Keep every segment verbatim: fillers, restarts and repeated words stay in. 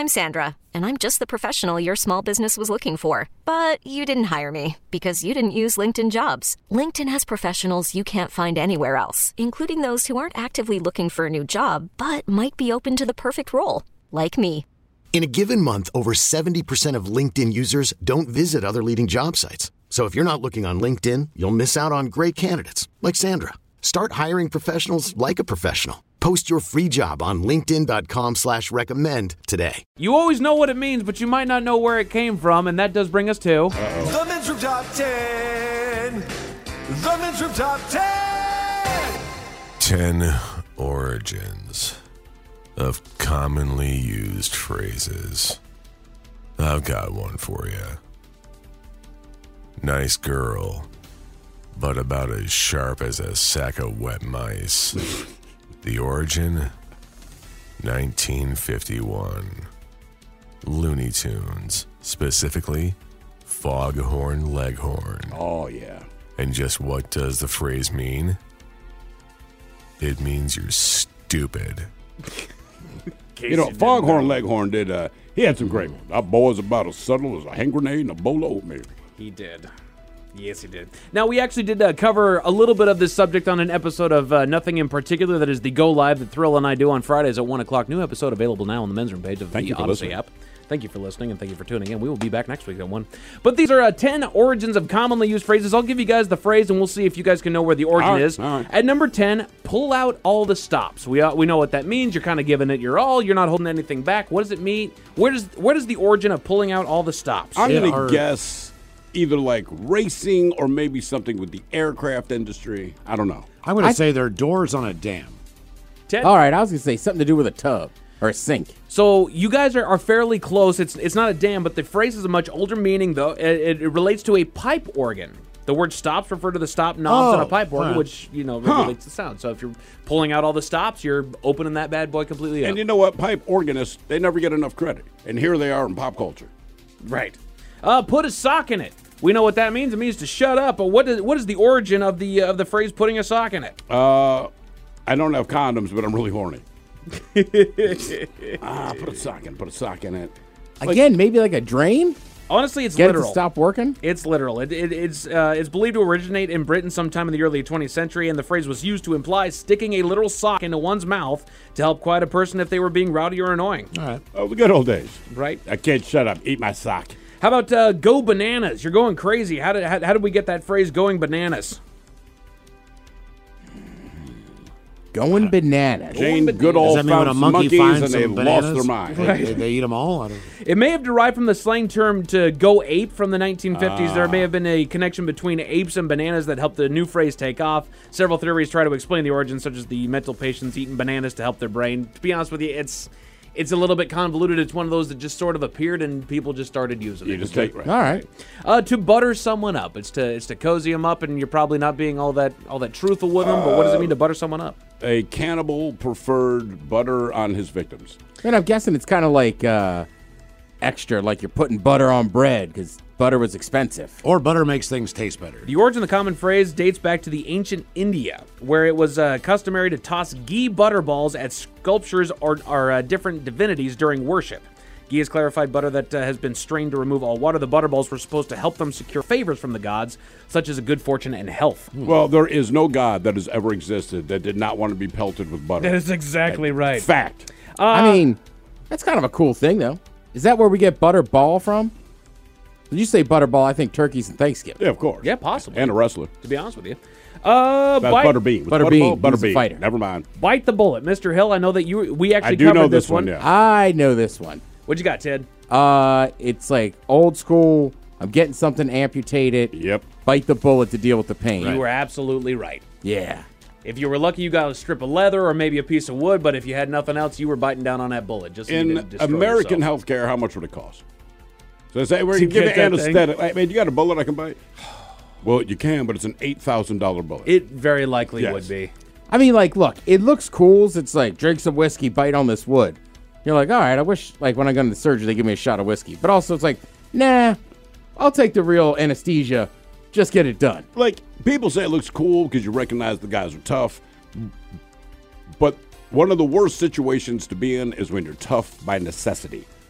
I'm Sandra, and I'm just the professional your small business was looking for. But you didn't hire me because you didn't use LinkedIn Jobs. LinkedIn has professionals you can't find anywhere else, including those who aren't actively looking for a new job, but might be open to the perfect role, like me. In a given month, over seventy percent of LinkedIn users don't visit other leading job sites. So if you're not looking on LinkedIn, you'll miss out on great candidates like Sandra. Start hiring professionals like a professional. Post your free job on linkedin.com slash recommend today. You always know what it means, but you might not know where it came from, and that does bring us to... Uh-oh. The Men's Room Top ten! The Men's Room Top ten! ten origins of commonly used phrases. I've got one for you. Nice girl, but about as sharp as a sack of wet mice. The origin, nineteen fifty-one. Looney Tunes, specifically Foghorn Leghorn. Oh, yeah. And just what does the phrase mean? It means you're stupid. You know, Foghorn Leghorn did, uh, he had some great ones. That boy's about as subtle as a hand grenade and a bowl of oatmeal. He did. Yes, he did. Now, we actually did uh, cover a little bit of this subject on an episode of uh, Nothing in Particular. That is the Go Live that Thrill and I do on Fridays at one o'clock. New episode available now on the Men's Room page of Thank the you Odyssey listening. app. Thank you for listening, and thank you for tuning in. We will be back next week at one. But these are uh, ten origins of commonly used phrases. I'll give you guys the phrase, and we'll see if you guys can know where the origin All right, is. all right. At number ten, pull out all the stops. We uh, we know what that means. You're kind of giving it your all. You're not holding anything back. What does it mean? Where does where does the origin of pulling out all the stops? I'm going are- to guess either like racing or maybe something with the aircraft industry. I don't know. I'm going to I- say they're doors on a dam. Ted? All right, I was going to say something to do with a tub or a sink. So you guys are, are fairly close. It's it's not a dam, but the phrase is a much older meaning, though. It, it relates to a pipe organ. The word stops refer to the stop knobs Oh, on a pipe organ, huh. which, you know, regulates the sound. So if you're pulling out all the stops, you're opening that bad boy completely up. And you know what? Pipe organists, they never get enough credit. And here they are in pop culture. Right. Uh, put a sock in it. We know what that means. It means to shut up. But what is what is the origin of the uh, of the phrase "putting a sock in it"? Uh, I don't have condoms, but I'm really horny. ah, put a sock in, put a sock in it. Again, maybe like a drain? Honestly, it's Get literal. it to stop working? It's literal. It, it, it's uh, it's believed to originate in Britain sometime in the early twentieth century, and the phrase was used to imply sticking a literal sock into one's mouth to help quiet a person if they were being rowdy or annoying. All right. Oh, the good old days. Right? I can't shut up. Eat my sock. How about uh, go bananas? You're going crazy. How did how, how did we get that phrase going bananas? Going bananas. Jane bananas. Goodall Does that mean when found a some monkey monkeys finds and they some lost bananas? their mind. They, they, they eat them all? I don't know. It may have derived from the slang term to go ape from the nineteen fifties. There may have been a connection between apes and bananas that helped the new phrase take off. Several theories try to explain the origin, such as the mental patients eating bananas to help their brain. To be honest with you, it's it's a little bit convoluted. It's one of those that just sort of appeared and people just started using You it. just take right. All right. Uh, to butter someone up. It's to it's to cozy them up, and you're probably not being all that all that truthful with them. But what does it mean to butter someone up? A cannibal preferred butter on his victims. And I'm guessing it's kind of like uh, extra, like you're putting butter on bread because butter was expensive. Or butter makes things taste better. The origin of the common phrase dates back to the ancient India, where it was uh, customary to toss ghee butter balls at sculptures or, or uh, different divinities during worship. Ghee is clarified butter that uh, has been strained to remove all water. The butter balls were supposed to help them secure favors from the gods, such as a good fortune and health. Well, there is no god that has ever existed that did not want to be pelted with butter. That is exactly right. Fact. I mean, that's kind of a cool thing, though. Is that where we get butter ball from? When you say butter ball, I think turkeys and Thanksgiving. Yeah, of course. Yeah, possibly. And a wrestler. To be honest with you. Uh, That's bite, butter bean. Butter Butter bean. ball, butter He's a bean. fighter. Never mind. bite the bullet. Mister Hill, I know that you we actually I do covered know this this one, yeah. I know this one. What you got, Ted? Uh, it's like old school. I'm getting something amputated. Yep. Bite the bullet to deal with the pain. You were absolutely right. Yeah. If you were lucky, you got a strip of leather or maybe a piece of wood, but if you had nothing else, you were biting down on that bullet. Just so you In didn't destroy American yourself. healthcare, how much would it cost? So they say, we're To going to give get you that thing? anesthetic. Hey, man, you got a bullet I can bite? Well, you can, but it's an eight thousand dollars bullet. It very likely Yes. would be. I mean, like, look, it looks cool. It's like, drink some whiskey, bite on this wood. You're like, all right, I wish, like, when I go into the surgery, they give me a shot of whiskey. But also, it's like, nah, I'll take the real anesthesia. Just get it done. Like, people say it looks cool because you recognize the guys are tough. But one of the worst situations to be in is when you're tough by necessity.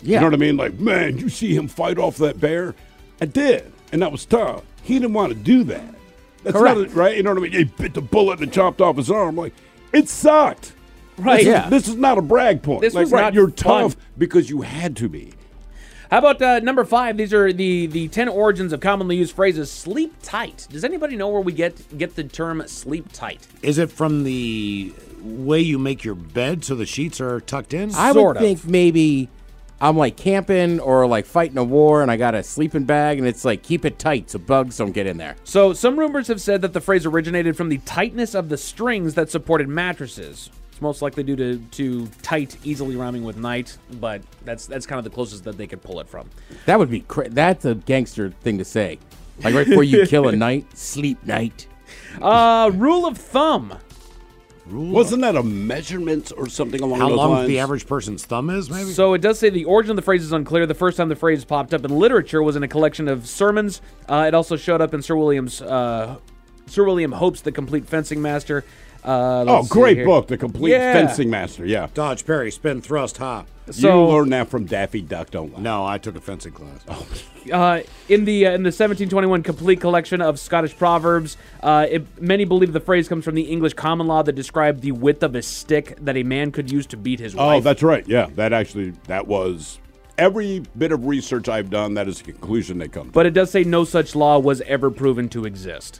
Yeah. You know what I mean? Like, man, you see him fight off that bear? I did, and that was tough. He didn't want to do that. That's Correct. not it, right? You know what I mean? He bit the bullet and chopped off his arm. Like, it sucked. Right. This, Yeah. is, this is not a brag point. This like, was right, not you're fun. tough because you had to be. How about uh, number five? These are the, the ten origins of commonly used phrases. Sleep tight. Does anybody know where we get get the term sleep tight? Is it from the way you make your bed so the sheets are tucked in? I Sort would of. think maybe I'm like camping or like fighting a war and I got a sleeping bag and it's like keep it tight so bugs don't get in there. So some rumors have said that the phrase originated from the tightness of the strings that supported mattresses. It's most likely due to, to tight, easily rhyming with night, but that's that's kind of the closest that they could pull it from. That would be cra- that's a gangster thing to say. Like right before you kill a night, sleep night. Uh, rule of thumb. Wasn't that a measurement or something along How those long lines? the average person's thumb is, maybe? So it does say the origin of the phrase is unclear. The first time the phrase popped up in literature was in a collection of sermons. Uh, it also showed up in Sir William's uh, Sir William Hope's The Complete Fencing Master. Uh, Oh, let's see great here. book, The Complete Yeah. Fencing Master. Yeah. Dodge, parry, spin, thrust, hop. So- you learned that from Daffy Duck, don't lie. No, I took a fencing class. Oh. Uh, in the uh, in the seventeen twenty-one complete collection of Scottish proverbs, uh, it, many believe the phrase comes from the English common law that described the width of a stick that a man could use to beat his Oh, wife. that's right. Yeah, that actually, that was every bit of research I've done, that is the conclusion they come to. But it does say no such law was ever proven to exist.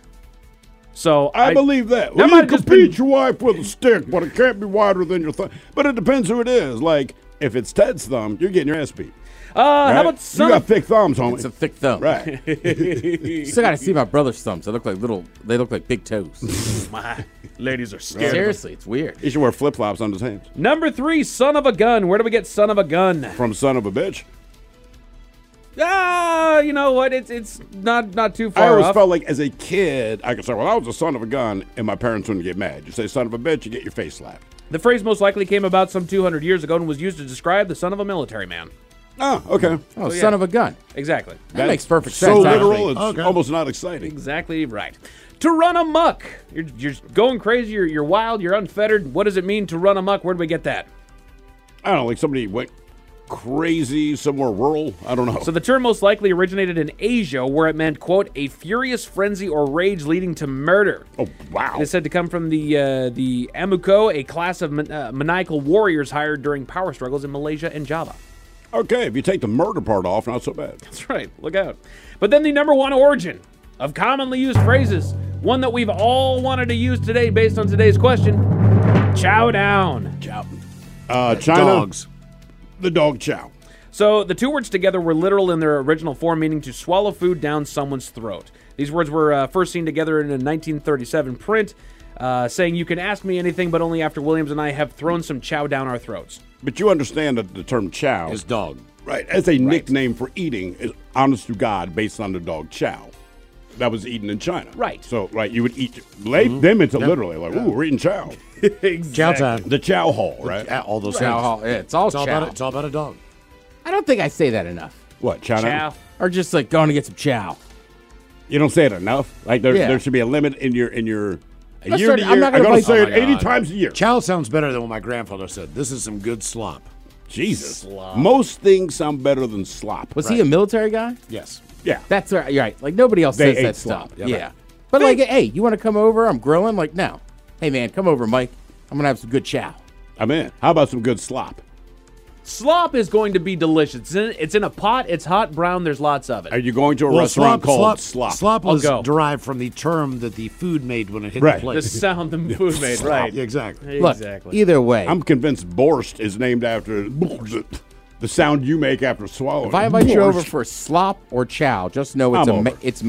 So I, believe that. that Well, might you have can just beat been- your wife with a stick, but it can't be wider than your thumb. But it depends who it is. Like, if it's Ted's thumb, you're getting your ass beat. Uh, Right? how about You son got of thick thumbs, homie. It's a thick thumb. Right. Still got to see my brother's thumbs. They look like little. They look like big toes. my ladies are scared. Seriously, it's weird. He should wear flip flops on his hands. Number three, son of a gun. Where do we get son of a gun? From son of a bitch. Ah, you know what? It's it's not not too I far always off. felt like as a kid, I could say, well, I was a son of a gun, and my parents wouldn't get mad. You say son of a bitch, you get your face slapped. The phrase most likely came about some two hundred years ago and was used to describe the son of a military man. Oh, okay. Oh, So, yeah. son of a gun. Exactly. That makes perfect so sense. literal, actually. it's Okay. almost not exciting. Exactly right. To run amok. You're, you're going crazy. You're, you're wild. You're unfettered. What does it mean to run amok? Where do we get that? I don't know, like somebody went crazy somewhere rural. I don't know. So the term most likely originated in Asia, where it meant, quote, a furious frenzy or rage leading to murder. oh, wow. It is said to come from the uh, the Amuko, a class of man- uh, maniacal warriors hired during power struggles in Malaysia and Java. Okay, if you take the murder part off, not so bad. That's right. Look out. But then the number one origin of commonly used phrases, one that we've all wanted to use today based on today's question, chow down. Chow. Uh, China. Dogs. The dog chow. So the two words together were literal in their original form, meaning to swallow food down someone's throat. These words were uh, first seen together in a nineteen thirty-seven print, uh, saying, you can ask me anything, but only after Williams and I have thrown some chow down our throats. But you understand that the term chow His dog. right, as a nickname for eating is honest to God based on the dog chow. That was eaten in China. Right. So, right, you would eat, lay them into literally, like, ooh, we're eating chow. Chow time. The chow hall, right? Yeah, all those Chow things. hall. Yeah, it's all It's all, chow. about, it's all about a dog. I don't think I say that enough. What, chow? now? Chow. Or just like going to get some chow. You don't say it enough? Like, there, Yeah. there should be a limit in your, in your, a Let's year start- to I'm year. not I gonna gotta bite- say Oh it my eighty God. times a year. Chow sounds better than what my grandfather said. This is some good slop. Jesus. Most things sound better than slop. Was he a military guy? Yes. Yeah. That's right. You're right. Like nobody else They says ate that slop. stuff. Yeah, Yeah. right. But like, hey, you want to come over? I'm grilling. Like, no. Hey, man, come over, Mike. I'm gonna have some good chow. I'm in. How about some good slop? Slop is going to be delicious. It's in, it's in a pot. It's hot brown. There's lots of it. Are you going to a Well, restaurant slop, called slop, Slop? slop I'll was go. derived from the term that the food made when it hit Right. the plate. The sound the food made, right? Yeah, exactly. Look, Exactly. either way, I'm convinced borscht is named after the, the sound you make after swallowing. if I invite you over Borscht. for slop or chow, just know it's I'm a ma- over. it's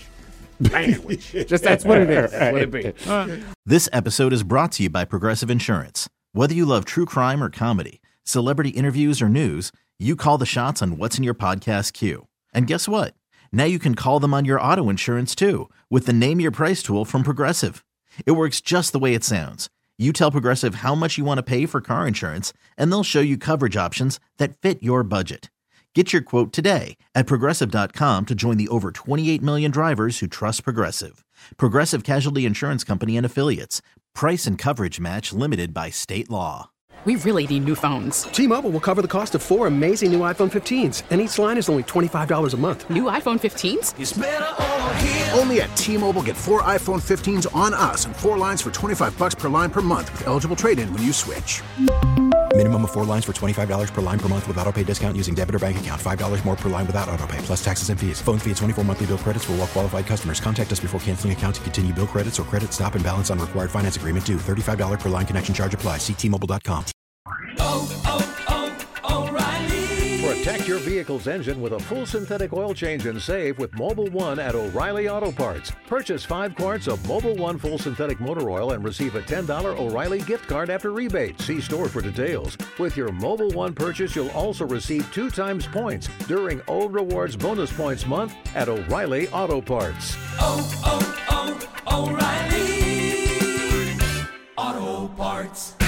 manwich. Just that's what it is. That's what it be. This episode is brought to you by Progressive Insurance. Whether you love true crime or comedy, celebrity interviews or news, you call the shots on what's in your podcast queue. And guess what? Now you can call them on your auto insurance too with the Name Your Price tool from Progressive. It works just the way it sounds. You tell Progressive how much you want to pay for car insurance, and they'll show you coverage options that fit your budget. Get your quote today at Progressive dot com to join the over twenty-eight million drivers who trust Progressive. Progressive Casualty Insurance Company and Affiliates. Price and coverage match limited by state law. We really need new phones. T-Mobile will cover the cost of four amazing new iPhone fifteens, and each line is only twenty-five dollars a month. New iPhone fifteens? It's better over here. Only at T-Mobile, get four iPhone fifteens on us and four lines for twenty-five bucks per line per month with eligible trade-in when you switch. Minimum of four lines for twenty-five dollars per line per month with autopay discount using debit or bank account. five dollars more per line without autopay, plus taxes and fees. Phone fee at twenty-four monthly bill credits for well-qualified customers. Contact us before canceling account to continue bill credits or credit stop and balance on required finance agreement due. thirty-five dollars per line connection charge applies. See T Mobile dot com. Oh, oh, oh, O'Reilly. Protect your vehicle's engine with a full synthetic oil change and save with Mobil one at O'Reilly Auto Parts. Purchase five quarts of Mobil one full synthetic motor oil and receive a ten dollars O'Reilly gift card after rebate. See store for details. With your Mobil one purchase, you'll also receive two times points during O Rewards Bonus Points Month at O'Reilly Auto Parts. Oh, oh, oh, O'Reilly Auto Parts.